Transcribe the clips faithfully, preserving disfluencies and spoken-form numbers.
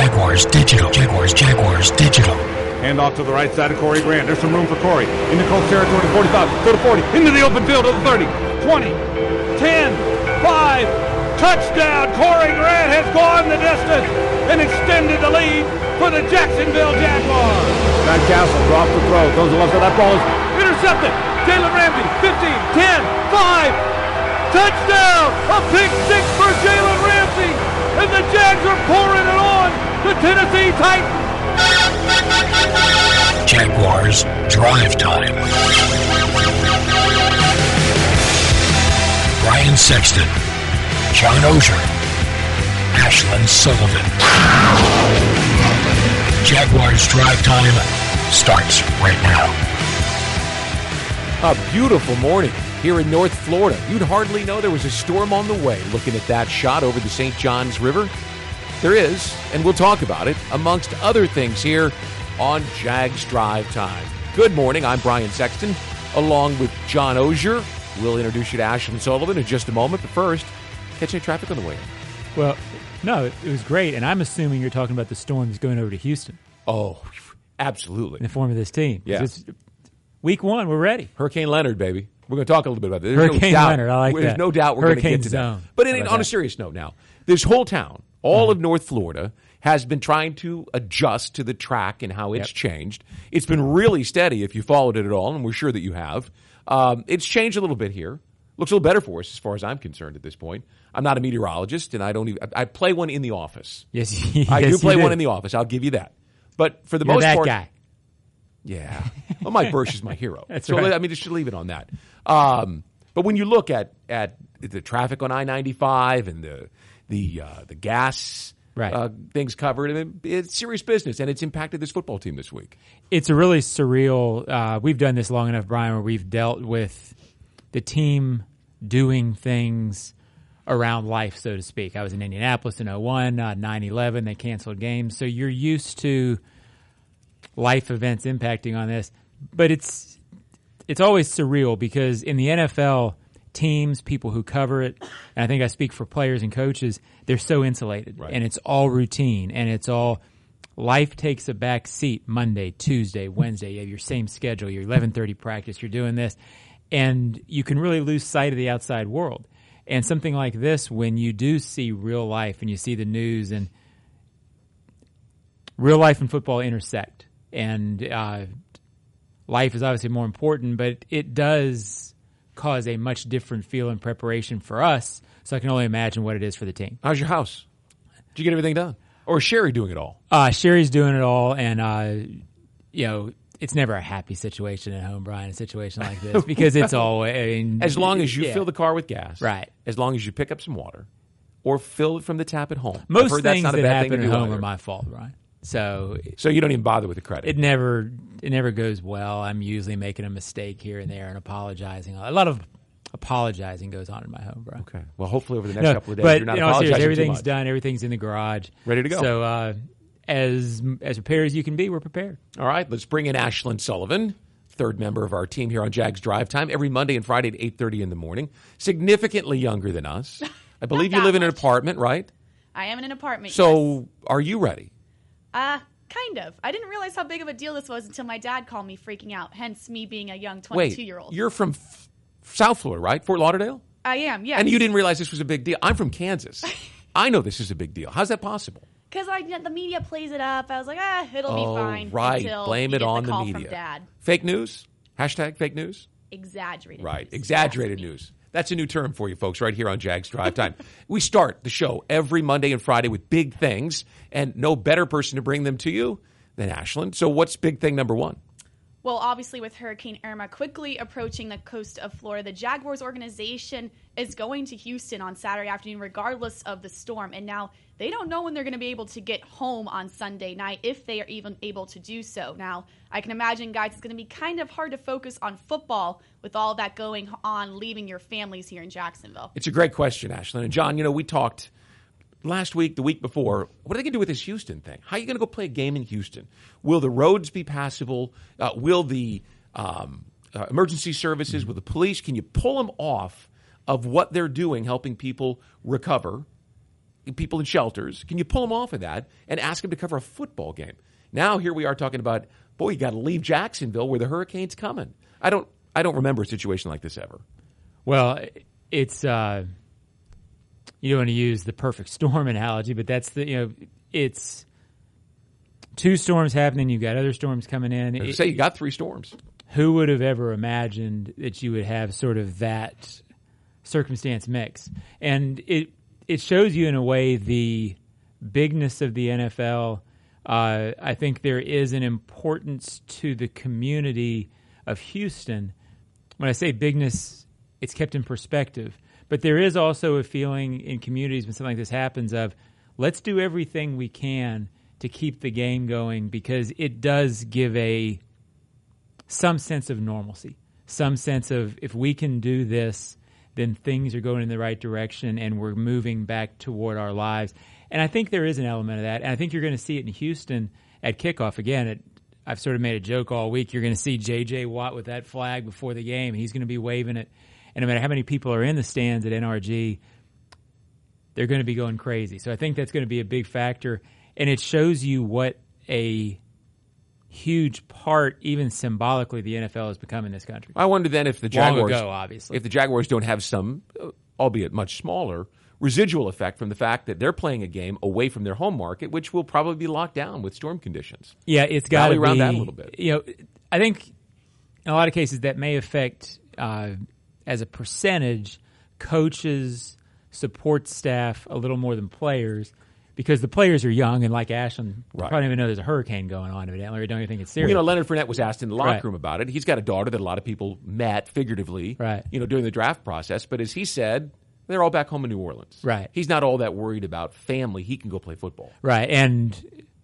Jaguars digital. Jaguars, Jaguars digital. Hand off to the right side of Corey Grant. There's some room for Corey. Into Colts territory to forty-five. Go to forty. Into the open field to the thirty. twenty. ten. five. Touchdown. Corey Grant has gone the distance and extended the lead for the Jacksonville Jaguars. Matt Castle drops the throw. Throws the left side. That ball is intercepted. Jalen Ramsey. fifteen. ten. five. Touchdown. A pick six for Jalen Ramsey. And the Jags are pouring it on the Tennessee Titans. Jaguars drive time. Brian Sexton, John Oehser, Ashlyn Sullivan. Jaguars drive time starts right now. A beautiful morning here in North Florida. You'd hardly know there was a storm on the way looking at that shot over the Saint Johns River. There is, and we'll talk about it, amongst other things here on Jags Drive Time. Good morning, I'm Brian Sexton, along with John Oehser. We'll introduce you to Ashlyn Sullivan in just a moment, but first, catch any traffic on the way in? Well, no, it was great, and I'm assuming you're talking about the storms going over to Houston. Oh, absolutely. In the form of this team. Yeah. It's week one, we're ready. Hurricane Leonard, baby. We're going to talk a little bit about this. There's Hurricane no doubt, Leonard, I like There's that. no doubt we're going to Hurricane get to zone. that. But in, on that? a serious note now, this whole town, all uh-huh. of North Florida, has been trying to adjust to the track and how it's yep. changed. It's been really steady if you followed it at all, and we're sure that you have. Um, it's changed a little bit here. Looks a little better for us as far as I'm concerned at this point. I'm not a meteorologist, and I don't even. I play one in the office. Yes, yes I do play you do. one in the office. I'll give you that. But for the You're most that part, guy. Yeah. Well, Mike Bursch is my hero. That's so right. I mean, just leave it on that. Um, but when you look at at the traffic on I ninety-five and the the uh, the gas right. uh, things covered, I mean, it's serious business, and it's impacted this football team this week. It's a really surreal. Uh, we've done this long enough, Brian, where we've dealt with the team doing things around life, so to speak. I was in Indianapolis in oh one, uh, nine eleven, they canceled games. So you're used to life events impacting on this. But it's it's always surreal because in the N F L, teams, people who cover it, and I think I speak for players and coaches, they're so insulated. Right. And it's all routine, and it's all life takes a back seat Monday, Tuesday, Wednesday. You have your same schedule, your eleven thirty practice, you're doing this. And you can really lose sight of the outside world. And something like this, when you do see real life and you see the news, and real life and football intersect. And uh, life is obviously more important, but it does cause a much different feel and preparation for us. So I can only imagine what it is for the team. How's your house? Did you get everything done? Or is Sherry doing it all? Uh, Sherry's doing it all, and uh, you know, it's never a happy situation at home, Brian, a situation like this, because it's always... I mean, as long as you yeah. fill the car with gas. Right. As long as you pick up some water or fill it from the tap at home. Most I've heard things that's not that a bad happen thing to at do home either. are my fault, Brian. So So you don't even bother with the credit. it never it never goes well. I'm usually making a mistake here and there and apologizing. A lot of apologizing goes on in my home, Brian. Okay. Well, hopefully over the next No, couple of days but you're not in all apologizing seriousness, too everything's much. done. Everything's in the garage. Ready to go. So uh, as as prepared as you can be, we're prepared. All right, let's bring in Ashlyn Sullivan, third member of our team here on Jags Drive Time, every Monday and Friday at eight thirty in the morning. Significantly younger than us. I believe you that live in an much. apartment, right? I am in an apartment. So yes. are you ready? Uh, kind of. I didn't realize how big of a deal this was until my dad called me freaking out, hence me being a young Wait, twenty-two-year-old. you're from F- South Florida, right? Fort Lauderdale? I am, yes. And you didn't realize this was a big deal. I'm from Kansas. I know this is a big deal. How's that possible? Because I the media plays it up. I was like, ah, it'll oh, be fine. right. Until Blame you it get on the, the call media. From Dad. Fake news? Hashtag fake news? Exaggerated. Right. news. Exaggerated Yes, news. That's a new term for you folks right here on Jags Drive Time. We start the show every Monday and Friday with big things, and no better person to bring them to you than Ashlyn. So what's big thing number one? Well, obviously, with Hurricane Irma quickly approaching the coast of Florida, the Jaguars organization is going to Houston on Saturday afternoon, regardless of the storm. And now they don't know when they're going to be able to get home on Sunday night, if they are even able to do so. Now, I can imagine, guys, it's going to be kind of hard to focus on football with all that going on, leaving your families here in Jacksonville. It's a great question, Ashlyn. And John, you know, we talked last week, the week before, what are they going to do with this Houston thing? How are you going to go play a game in Houston? Will the roads be passable? Uh, will the um, uh, emergency services, will the police, can you pull them off of what they're doing, helping people recover people in shelters. Can you pull them off of that and ask them to cover a football game? Now here we are talking about, boy, you got to leave Jacksonville where the hurricane's coming. I don't I don't remember a situation like this ever. Well, it's uh, you don't want to use the perfect storm analogy, but that's the you know it's two storms happening. You've got other storms coming in. I It, say you got three storms. who would have ever imagined that you would have sort of that circumstance mix? And it it shows you in a way the bigness of the N F L. Uh, I think there is an importance to the community of Houston. When I say bigness, it's kept in perspective. But there is also a feeling in communities when something like this happens of, let's do everything we can to keep the game going, because it does give a some sense of normalcy, some sense of if we can do this, then things are going in the right direction and we're moving back toward our lives. And I think there is an element of that. And I think you're going to see it in Houston at kickoff. Again, it, I've sort of made a joke all week. You're going to see J J. Watt with that flag before the game. He's going to be waving it. And no matter how many people are in the stands at N R G, they're going to be going crazy. So I think that's going to be a big factor. And it shows you what a huge part, even symbolically, the N F L has become in this country. I wonder then if the Jaguars, Long ago, obviously. if the Jaguars don't have some, uh, albeit much smaller, residual effect from the fact that they're playing a game away from their home market, which will probably be locked down with storm conditions. Yeah, it's got to be around that a little bit. You know, I think in a lot of cases that may affect, uh, as a percentage, coaches, support staff a little more than players, because the players are young, and like Ashland, Right. probably don't even know there's a hurricane going on evidently, or don't even think it's serious. You know, Leonard Fournette was asked in the locker Right. room about it. He's got a daughter that a lot of people met figuratively, Right. you know, during the draft process. But as he said, they're all back home in New Orleans. Right. He's not all that worried about family. He can go play football. Right, and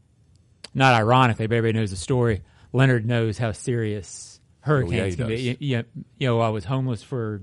not ironically, but everybody knows the story. Leonard knows how serious hurricanes Oh, yeah, he can be. does. You, you, you know, I was homeless for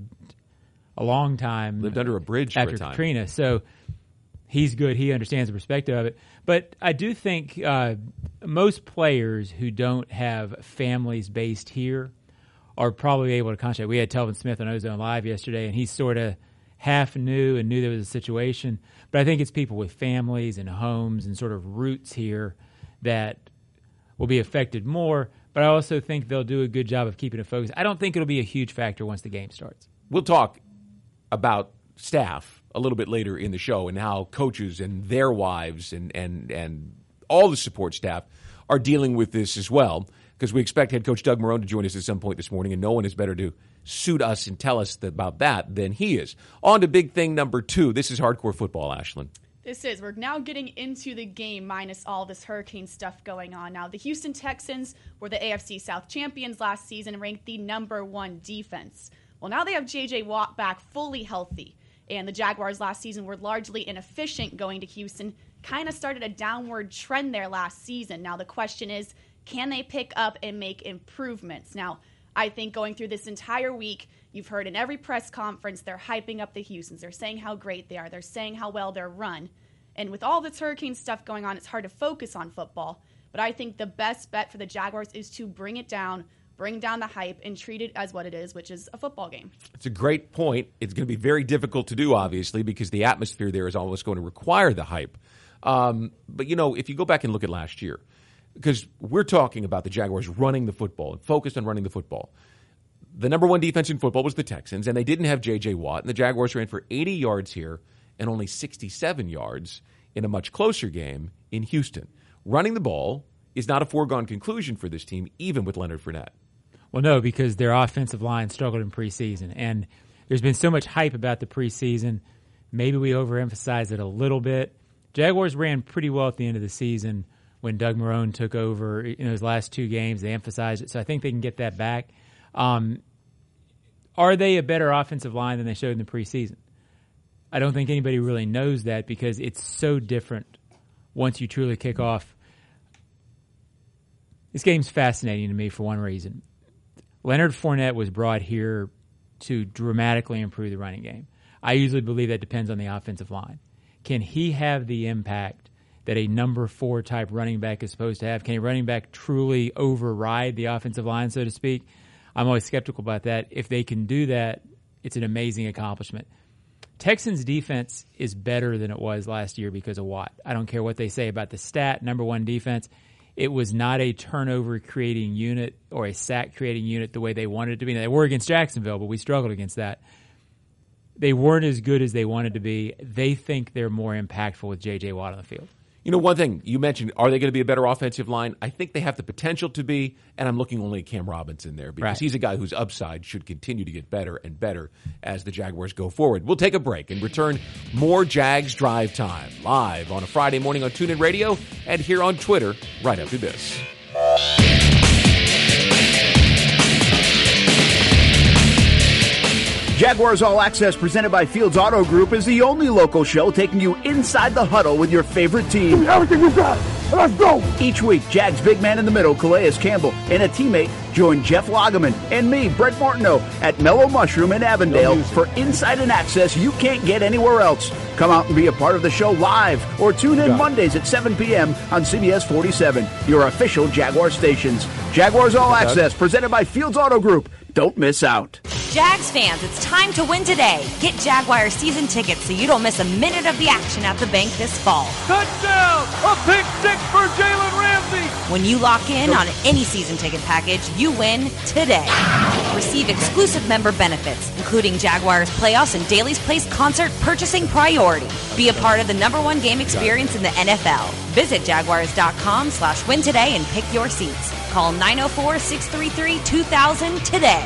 a long time. Lived under a bridge after for a time. Katrina, so he's good. He understands the perspective of it. But I do think uh, most players who don't have families based here are probably able to contact. We had Telvin Smith on Ozone Live yesterday, and he sort of half knew and knew there was a situation. But I think it's people with families and homes and sort of roots here that will be affected more. But I also think they'll do a good job of keeping it focused. I don't think it'll be a huge factor once the game starts. We'll talk about staff a little bit later in the show and how coaches and their wives and, and, and all the support staff are dealing with this as well, because we expect head coach Doug Marrone to join us at some point this morning, and no one is better to suit us and tell us about that than he is. On to big thing number two. This is Hardcore Football, Ashland. This is. We're now getting into the game minus all this hurricane stuff going on. Now, the Houston Texans were the A F C South champions last season and ranked the number one defense. Well, now they have J J. Watt back fully healthy. And the Jaguars last season were largely inefficient going to Houston. Kind of started a downward trend there last season. Now, the question is, can they pick up and make improvements? Now, I think going through this entire week, you've heard in every press conference, they're hyping up the Houstons. They're saying how great they are. They're saying how well they're run. And with all this hurricane stuff going on, it's hard to focus on football. But I think the best bet for the Jaguars is to bring it down, bring down the hype, and treat it as what it is, which is a football game. It's a great point. It's going to be very difficult to do, obviously, because the atmosphere there is almost going to require the hype. Um, but, you know, if you go back and look at last year, because we're talking about the Jaguars running the football and focused on running the football. The number one defense in football was the Texans, and they didn't have J J. Watt, and the Jaguars ran for eighty yards here and only sixty-seven yards in a much closer game in Houston. Running the ball is not a foregone conclusion for this team, even with Leonard Fournette. Well, no, because their offensive line struggled in preseason. And there's been so much hype about the preseason. Maybe we overemphasize it a little bit. Jaguars ran pretty well at the end of the season when Doug Marrone took over. In those last two games, they emphasized it. So I think they can get that back. Um, are they a better offensive line than they showed in the preseason? I don't think anybody really knows that because it's so different once you truly kick off. This game's fascinating to me for one reason. Leonard Fournette was brought here to dramatically improve the running game. I usually believe that depends on the offensive line. Can he have the impact that a number four type running back is supposed to have? Can a running back truly override the offensive line, so to speak? I'm always skeptical about that. If they can do that, it's an amazing accomplishment. Texans defense is better than it was last year because of Watt. I don't care what they say about the stat, number one defense. It was not a turnover-creating unit or a sack-creating unit the way they wanted it to be. Now, they were against Jacksonville, but we struggled against that. They weren't as good as they wanted to be. They think they're more impactful with J J. Watt on the field. You know, one thing you mentioned, are they going to be a better offensive line? I think they have the potential to be, and I'm looking only at Cam Robinson there because Right. he's a guy whose upside should continue to get better and better as the Jaguars go forward. We'll take a break and return more Jags Drive Time live on a Friday morning on TuneIn Radio and here on Twitter right after this. Jaguars All Access, presented by Fields Auto Group, is the only local show taking you inside the huddle with your favorite team. Everything we got. Let's go. Each week, Jags big man in the middle, Calais Campbell, and a teammate join Jeff Lageman and me, Brett Martineau, at Mellow Mushroom in Avondale for insight and access you can't get anywhere else. Come out and be a part of the show live or tune in Mondays at seven p.m. on C B S forty-seven, your official Jaguar stations. Jaguars All Access, presented by Fields Auto Group. Don't miss out. Jags fans, it's time to win today. Get Jaguar season tickets so you don't miss a minute of the action at the bank this fall. Touchdown! A pick six for Jalen Ramsey! When you lock in on any season ticket package, you win today. Receive exclusive member benefits, including Jaguars playoffs and Daly's Place concert purchasing priority. Be a part of the number one game experience in the N F L. Visit jaguars.com slash win today and pick your seats. Call nine oh four, six three three, two thousand today.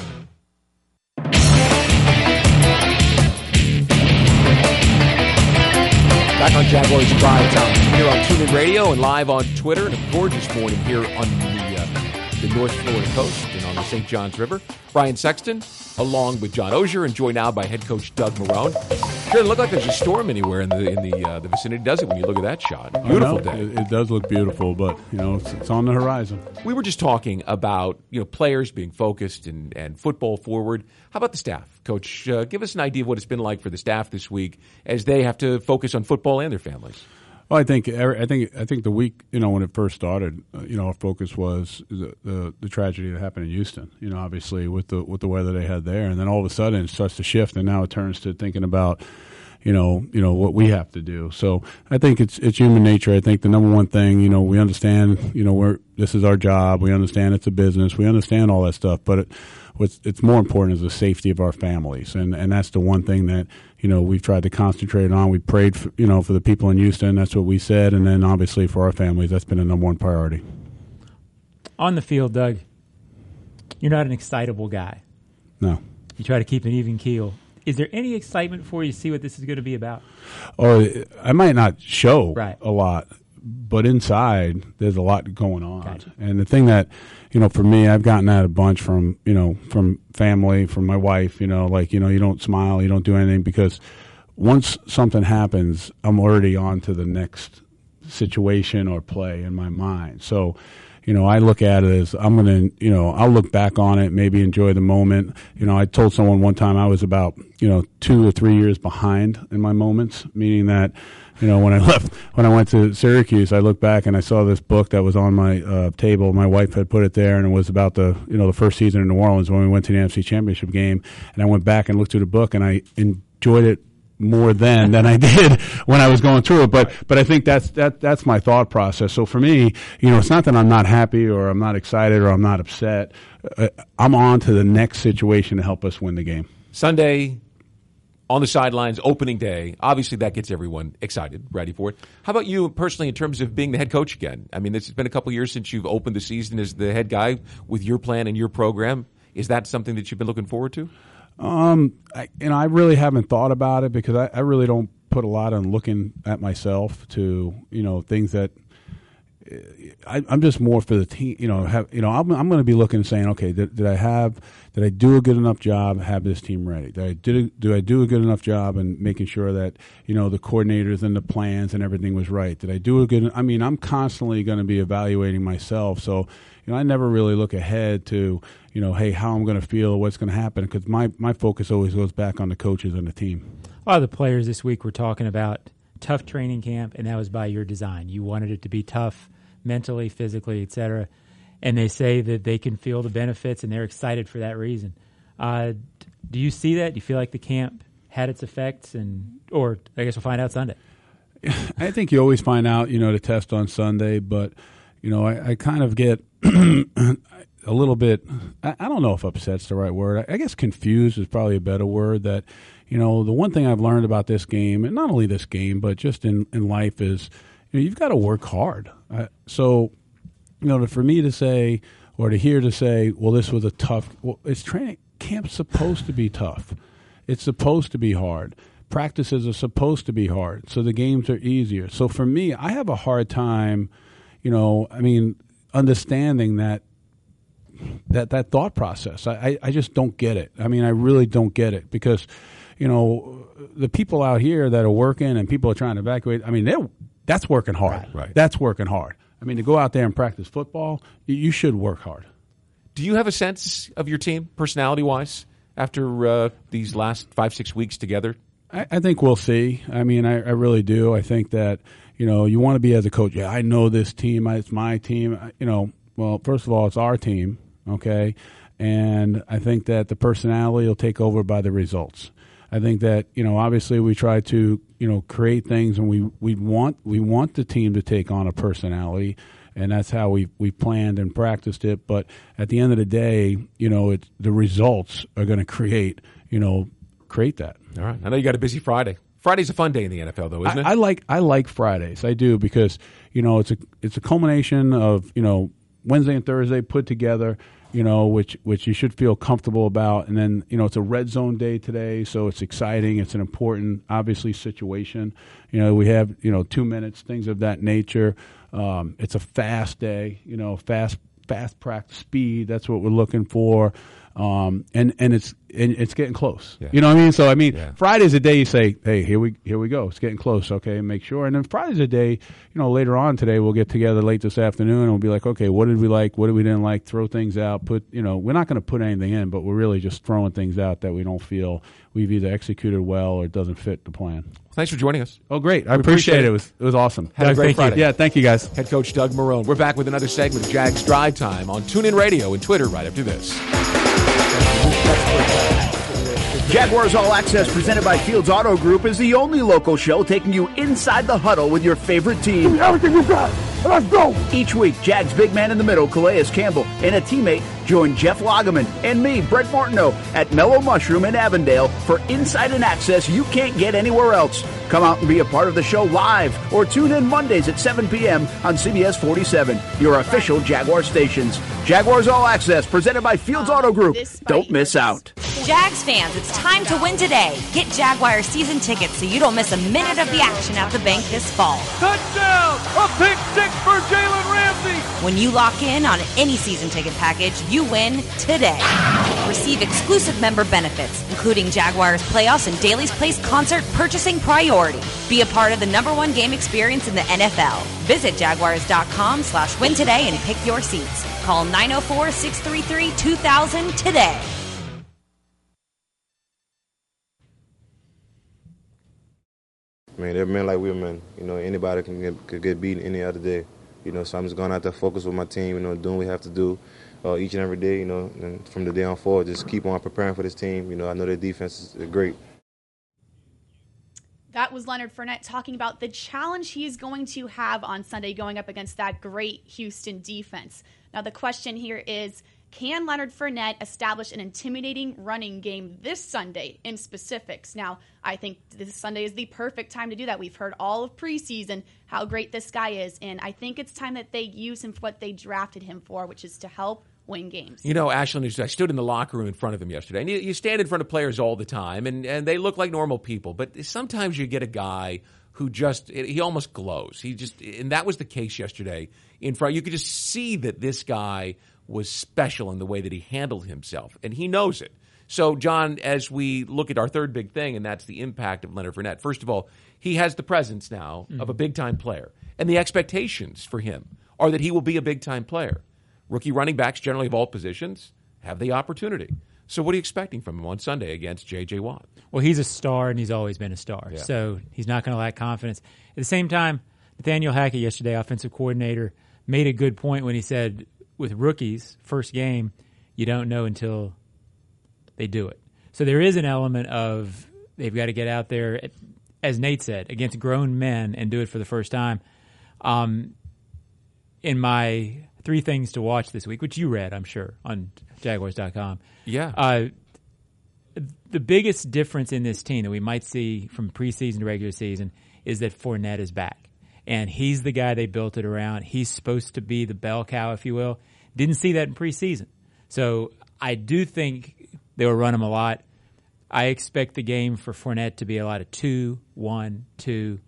Back on Jaguars Drive Time here on TuneIn Radio and live on Twitter, and a gorgeous morning here on the uh, the North Florida coast and on the Saint Johns River. Brian Sexton, along with John Ogier, and joined now by head coach Doug Marrone. Sure, doesn't look like there's a storm anywhere in the in the uh, the vicinity, does it? When you look at that shot, beautiful day. It, it does look beautiful, but you know it's, it's on the horizon. We were just talking about you know players being focused and, and football forward. How about the staff, Coach? Uh, give us an idea of what it's been like for the staff this week as they have to focus on football and their families. Well, I think I think I think the week you know when it first started, uh, you know, our focus was the, the the tragedy that happened in Houston. You know, obviously with the with the weather they had there, and then all of a sudden it starts to shift, and now it turns to thinking about, you know, you know what we have to do. So I think it's it's human nature. I think the number one thing, you know, we understand, you know, we're this is our job. We understand it's a business. We understand all that stuff, but it, what's it's more important is the safety of our families, and and that's the one thing that you know we've tried to concentrate on. We prayed for, you know for the people in Houston. That's what we said, and then obviously for our families, that's been the number one priority. On the field, Doug, you're not an excitable guy. No. You try to keep an even keel. Is there any excitement for you to see what this is going to be about? Or I might not show right. a lot, but inside there's a lot going on. Gotcha. And the thing that, you know, for me, I've gotten that a bunch from, you know, from family, from my wife, you know, like, you know, you don't smile, you don't do anything, because once something happens, I'm already on to the next situation or play in my mind. So, you know, I look at it as I'm going to, you know, I'll look back on it, maybe enjoy the moment. You know, I told someone one time I was about, you know, two or three years behind in my moments, meaning that, you know, when I left, when I went to Syracuse, I looked back and I saw this book that was on my uh, table. My wife had put it there, and it was about the, you know, the first season in New Orleans when we went to the N F C Championship game. And I went back and looked through the book, and I enjoyed it more then than I did when I was going through it. But but I think that's that that's my thought process. So for me, you know, it's not that I'm not happy or I'm not excited or I'm not upset. Uh, I'm on to the next situation to help us win the game. Sunday, on the sidelines, opening day. Obviously, that gets everyone excited, ready for it. How about you personally in terms of being the head coach again? I mean, it's been a couple years since you've opened the season as the head guy with your plan and your program. Is that something that you've been looking forward to? Um, I, you know, I really haven't thought about it because I, I really don't put a lot on looking at myself to, you know, things that I, I'm just more for the team, you know, have, you know, I'm, I'm going to be looking and saying, okay, did, did I have, did I do a good enough job, have this team ready? Did I, did, a, do I do a good enough job in making sure that, you know, the coordinators and the plans and everything was right? Did I do a good, I mean, I'm constantly going to be evaluating myself. So, you know, I never really look ahead to, you know, hey, how I'm going to feel, what's going to happen, because my, my focus always goes back on the coaches and the team. A lot of the players this week were talking about tough training camp, and that was by your design. You wanted it to be tough mentally, physically, et cetera. And they say that they can feel the benefits, and they're excited for that reason. Uh, do you see that? Do you feel like the camp had its effects, and or I guess we'll find out Sunday. I think you always find out, you know, the test on Sunday, but, you know, I, I kind of get a little bit, I, I don't know if upset's the right word. I, I guess confused is probably a better word. That, you know, the one thing I've learned about this game, and not only this game, but just in, in life is, you know, you've got to work hard. Uh, so, you know, to, for me to say, or to hear to say, well, this was a tough, well, it's training camp's supposed to be tough. It's supposed to be hard. Practices are supposed to be hard, so the games are easier. So for me, I have a hard time, you know, I mean, understanding that that that thought process. I, I, I just don't get it. I mean, I really don't get it because, you know, the people out here that are working and people are trying to evacuate, I mean, they're, that's working hard. Right, right. That's working hard. I mean, to go out there and practice football, you, you should work hard. Do you have a sense of your team, personality-wise, after uh, these last five, six weeks together? I, I think we'll see. I mean, I, I really do. I think that, you know, you want to be as a coach, yeah, I know this team, it's my team. You know, well, first of all, it's our team, okay? And I think that the personality will take over by the results. I think that, you know, obviously we try to, you know, create things, and we, we want we want the team to take on a personality, and that's how we we planned and practiced it. But at the end of the day, you know, it's the results are going to create, you know, create that. All right. I know you got a busy Friday. Friday's a fun day in the N F L, though, isn't I, it? I like I like Fridays. I do, because, you know, it's a it's a culmination of, you know, Wednesday and Thursday put together, you know, which which you should feel comfortable about. And then, you know, it's a red zone day today, so it's exciting. It's an important, obviously, situation. You know, we have, you know, two minutes, things of that nature. Um, it's a fast day, you know, fast fast practice speed. That's what we're looking for. Um, and, and it's and it's getting close. Yeah. You know what I mean? So, I mean, yeah. Friday's a day you say, hey, here we here we go. It's getting close, okay, make sure. And then Friday's a day, you know, later on today we'll get together late this afternoon and we'll be like, okay, what did we like, what did we didn't like, throw things out, put, you know, we're not going to put anything in, but we're really just throwing things out that we don't feel we've either executed well or it doesn't fit the plan. Thanks for joining us. Oh, great. I We appreciate, appreciate it. it. It was, it was awesome. Have a great Thank you. Friday. Yeah, thank you, guys. Head coach Doug Marrone. We're back with another segment of Jags Drive Time on TuneIn Radio and Twitter right after this. Jaguars All Access, presented by Fields Auto Group, is the only local show taking you inside the huddle with your favorite team. Everything you got. Let's go. Each week, Jags big man in the middle, Calais Campbell, and a teammate join Jeff Lageman and me, Brett Martineau, at Mellow Mushroom in Avondale for insight and access you can't get anywhere else. Come out and be a part of the show live, or tune in Mondays at seven p.m. on C B S forty-seven, your official Jaguar stations. Jaguars All Access, presented by Fields Auto Group. Don't miss out. Jags fans, it's time to win today. Get Jaguar season tickets so you don't miss a minute of the action at the bank this fall. Touchdown! A pick six for Jalen Ramsey! When you lock in on any season ticket package, you win today. Receive exclusive member benefits, including Jaguars playoffs and Daly's Place concert purchasing priority. Be a part of the number one game experience in the N F L. Visit jaguars.com slash win today and pick your seats. Call nine oh four, six three three, two thousand today. I mean, they're men like we're men. You know, anybody can get, could get beaten any other day. You know, so I'm just going out there, focus with my team, you know, doing what we have to do uh, each and every day, you know, and from the day on forward, just keep on preparing for this team. You know, I know their defense is great. That was Leonard Fournette talking about the challenge he is going to have on Sunday going up against that great Houston defense. Now, the question here is, can Leonard Fournette establish an intimidating running game this Sunday in specifics? Now, I think this Sunday is the perfect time to do that. We've heard all of preseason how great this guy is, and I think it's time that they use him for what they drafted him for, which is to help win games. You know, Ashland, I stood in the locker room in front of him yesterday, and you, you stand in front of players all the time, and, and they look like normal people, but sometimes you get a guy who just, he almost glows. He just, and that was the case yesterday in front. You could just see that this guy was special in the way that he handled himself, and he knows it. So, John, as we look at our third big thing, and that's the impact of Leonard Fournette, first of all, he has the presence now mm-hmm. of a big-time player, and the expectations for him are that he will be a big-time player. Rookie running backs, generally of all positions, have the opportunity. So what are you expecting from him on Sunday against J J. Watt? Well, he's a star, and he's always been a star, yeah. So he's not going to lack confidence. At the same time, Nathaniel Hackett yesterday, offensive coordinator, made a good point when he said, with rookies, first game, you don't know until they do it. So there is an element of They've got to get out there, as Nate said, against grown men and do it for the first time. Um, in my three things to watch this week, which you read, I'm sure, on Jaguars dot com. Yeah. Uh, the biggest difference in this team that we might see from preseason to regular season is that Fournette is back. And he's the guy they built it around. He's supposed to be the bell cow, if you will. Didn't see that in preseason. So I do think they will run him a lot. I expect the game for Fournette to be a lot of two, one, two,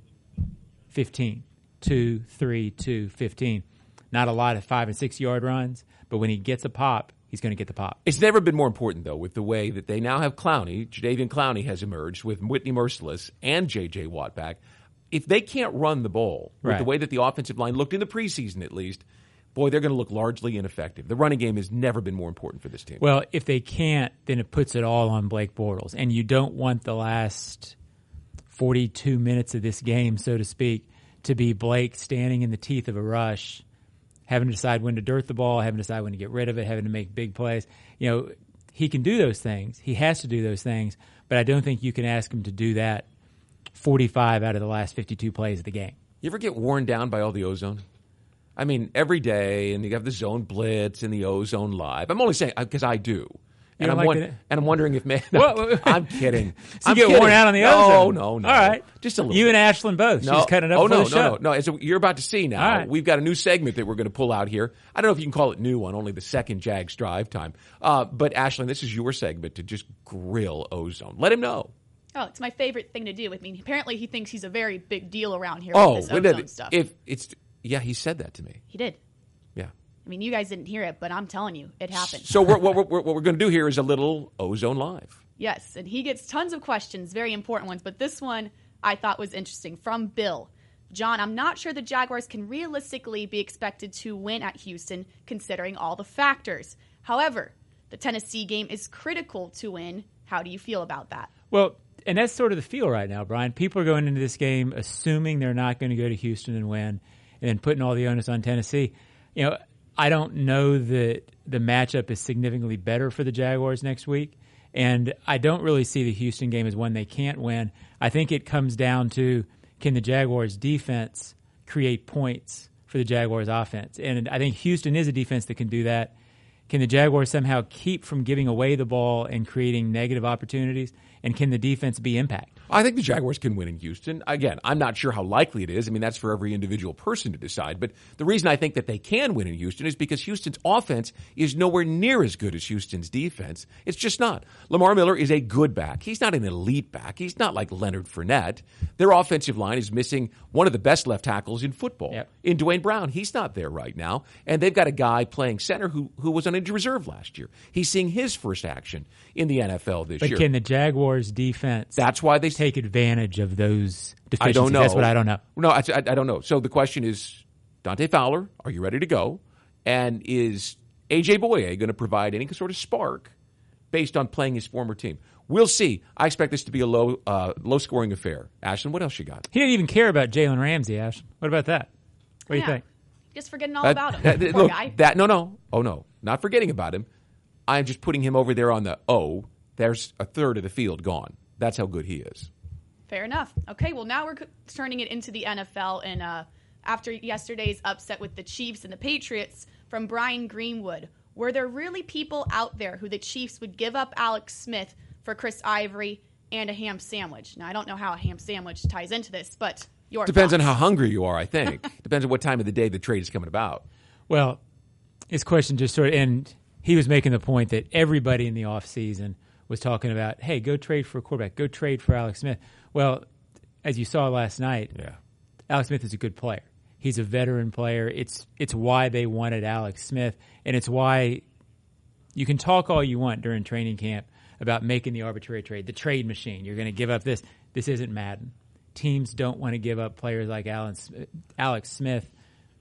fifteen, two, three, two, fifteen. Not a lot of five and six yard runs, but when he gets a pop, he's going to get the pop. It's never been more important, though, with the way that they now have Clowney. Jadeveon Clowney has emerged with Whitney Merciless and J J. Watt back. If they can't run the ball with Right. the way that the offensive line looked in the preseason, at least, boy, they're going to look largely ineffective. The running game has never been more important for this team. Well, if they can't, then it puts it all on Blake Bortles. And you don't want the last forty-two minutes of this game, so to speak, to be Blake standing in the teeth of a rush, having to decide when to dirt the ball, having to decide when to get rid of it, having to make big plays. You know, he can do those things. He has to do those things. But I don't think you can ask him to do that forty-five out of the last fifty-two plays of the game. You ever get worn down by all the ozone? I mean, every day, and you have the zone blitz and the ozone live. I'm only saying because I do. And don't I'm, like won- the- and I'm wondering if man, What- what- I'm kidding. So I'm you get kidding. worn out on the no, ozone. No, no, All right. Just a little. You bit. and Ashlyn both. No. She's cutting it up oh, for no, the show. no, no, no. So you're about to see now. All right. We've got a new segment that we're going to pull out here. I don't know if you can call it new on only the second Jags drive time. Uh, but Ashlyn, this is your segment to just grill ozone. Let him know. Oh, it's my favorite thing to do. I mean, apparently he thinks he's a very big deal around here Oh, with this but ozone if, stuff. if it's yeah, he said that to me. He did. Yeah. I mean, you guys didn't hear it, but I'm telling you, it happened. So we're, what, we're, what we're going to do here is a little ozone live. Yes, and he gets tons of questions, very important ones, but this one I thought was interesting from Bill. John, I'm not sure the Jaguars can realistically be expected to win at Houston considering all the factors. However, the Tennessee game is critical to win. How do you feel about that? Well, and that's sort of the feel right now, Brian. People are going into this game assuming they're not going to go to Houston and win, and then putting all the onus on Tennessee. You know, I don't know that the matchup is significantly better for the Jaguars next week, and I don't really see the Houston game as one they can't win. I think it comes down to, can the Jaguars' defense create points for the Jaguars' offense? And I think Houston is a defense that can do that. Can the Jaguars somehow keep from giving away the ball and creating negative opportunities? And can the defense be impact? I think the Jaguars can win in Houston. Again, I'm not sure how likely it is. I mean, that's for every individual person to decide. But the reason I think that they can win in Houston is because Houston's offense is nowhere near as good as Houston's defense. It's just not. Lamar Miller is a good back. He's not an elite back. He's not like Leonard Fournette. Their offensive line is missing one of the best left tackles in football. Yep. In Dwayne Brown, he's not there right now. And they've got a guy playing center who, who was on injured reserve last year. He's seeing his first action in the N F L this But year. can the Jaguars' defense That's why they take advantage of those deficiencies? I don't know. That's what I don't know. No, I, I, I don't know. So the question is, Dante Fowler, are you ready to go? And is A J. Boye going to provide any sort of spark based on playing his former team? We'll see. I expect this to be a low, uh, low-scoring affair. Ashton, what else you got? He didn't even care about Jalen Ramsey, Ash. What about that? What do you Yeah. think? Just forgetting all Uh, about him. that- Poor look, guy. that no, no, oh no, not forgetting about him. I'm just putting him over there on the O. There's a third of the field gone. That's how good he is. Fair enough. Okay, well, now we're c- turning it into the N F L. And uh, after yesterday's upset with the Chiefs and the Patriots, from Brian Greenwood, were there really people out there who the Chiefs would give up Alex Smith for Chris Ivory and a ham sandwich? Now, I don't know how a ham sandwich ties into this, but your Depends on thoughts. how hungry you are, I think. Depends on what time of the day the trade is coming about. Well, his question just sort of, and he was making the point that everybody in the offseason was talking about, hey, go trade for a quarterback, go trade for Alex Smith. Well, as you saw last night, Yeah. Alex Smith is a good player. He's a veteran player. It's it's why they wanted Alex Smith, and it's why you can talk all you want during training camp about making the arbitrary trade, the trade machine. You're going to give up this. This isn't Madden. Teams don't want to give up players like Alan, Alex Smith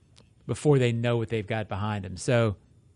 before they know what they've got behind them. So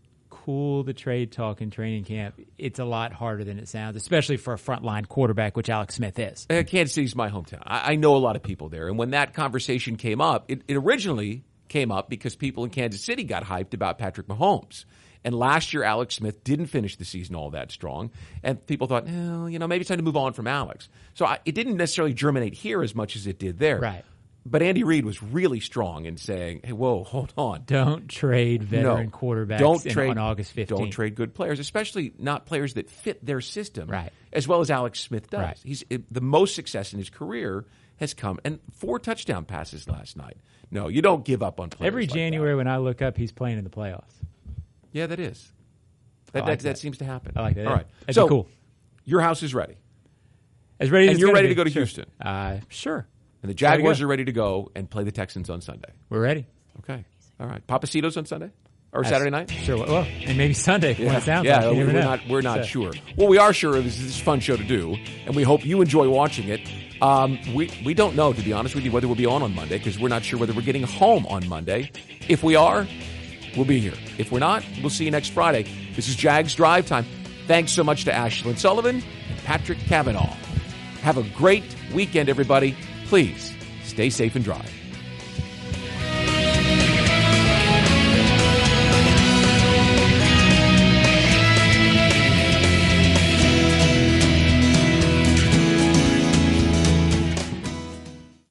cool the trade talk in training camp. It's a lot harder than it sounds, especially for a frontline quarterback, which Alex Smith is. Uh, Kansas City's my hometown. I, I know a lot of people there. And when that conversation came up, it, it originally came up because people in Kansas City got hyped about Patrick Mahomes. And last year, Alex Smith didn't finish the season all that strong. And people thought, no, you know, maybe it's time to move on from Alex. So I, it didn't necessarily germinate here as much as it did there. Right. But Andy Reid was really strong in saying, hey, whoa, hold on. Don't trade veteran no, quarterbacks don't in, trade, on August fifteenth. Don't trade good players, especially not players that fit their system, right. as well as Alex Smith does. Right. He's it, the most success in his career has come, and four touchdown passes last night. No, you don't give up on players Every like January that. when I look up, he's playing in the playoffs. Yeah, that is. That, like that, that. that seems to happen. I like that. All right. That'd so, be cool. Your house is ready. As ready as and you're it's ready be. to go to sure. Houston. Uh, sure. And the Jaguars go. are ready to go and play the Texans on Sunday. We're ready. Okay. All right. Papacitos on Sunday? Or That's, Saturday night? Sure. Well, and maybe Sunday. Yeah, When it sounds yeah like. You we're, never know. not, we're not So. sure. What we are sure of is this is a fun show to do, and we hope you enjoy watching it. Um, we, we don't know, to be honest with you, whether we'll be on on Monday, because we're not sure whether we're getting home on Monday. If we are, we'll be here. If we're not, we'll see you next Friday. This is Jags Drive Time. Thanks so much to Ashlyn Sullivan and Patrick Cavanaugh. Have a great weekend, everybody. Please stay safe and drive.